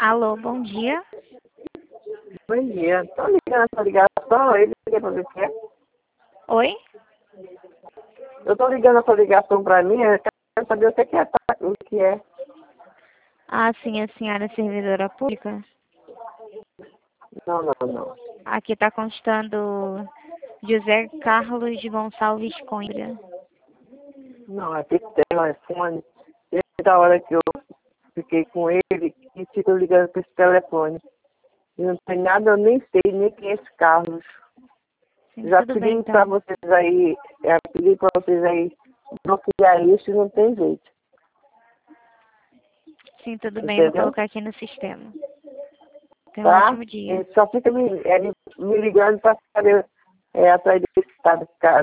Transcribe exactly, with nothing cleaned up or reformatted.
Alô, bom dia. Bom dia. Estou ligando essa ligação, ele liga para ver o que é. Oi? Eu estou ligando essa ligação para mim, eu quero saber o que é, tá? O que é. Ah, sim, a senhora é servidora pública? Não, não, não. Aqui está constando José Carlos Gonçalves Coimbra. Não, aqui tem telefone. Desde a hora que eu fiquei com ele, e fico ligando para esse telefone. E não tem nada, eu nem sei nem quem é esse Carlos. Sim, Já tudo bem, pedi para então. vocês aí, é, pedi para vocês aí bloquear isso e não tem jeito. Sim, tudo bem, vou Entendeu? colocar aqui no sistema. Tenha um Tá? ótimo dia. Ele só fica me, ele me ligando para saber é, atrás desse estado,